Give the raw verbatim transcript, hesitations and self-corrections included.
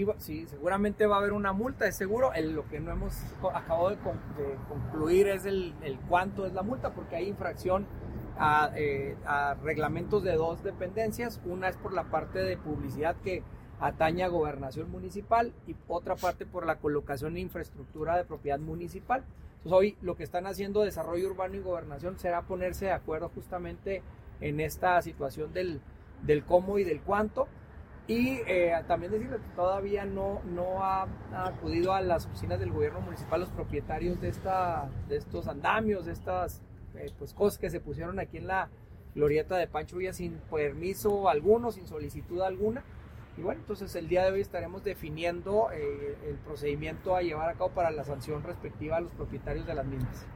Sí, seguramente va a haber una multa, es seguro. El, lo que no hemos acabado de, con, de concluir es el, el cuánto es la multa, porque hay infracción a, eh, a reglamentos de dos dependencias. Una es por la parte de publicidad que atañe a gobernación municipal y otra parte por la colocación de infraestructura de propiedad municipal. Entonces hoy lo que están haciendo desarrollo urbano y gobernación será ponerse de acuerdo justamente en esta situación del, del cómo y del cuánto. Y eh, también decirles que todavía no, no ha, ha acudido a las oficinas del gobierno municipal los propietarios de, esta, de estos andamios, de estas eh, pues, cosas que se pusieron aquí en la glorieta de Pancho Villa sin permiso alguno, sin solicitud alguna. Y bueno, entonces el día de hoy estaremos definiendo eh, el procedimiento a llevar a cabo para la sanción respectiva a los propietarios de las mismas.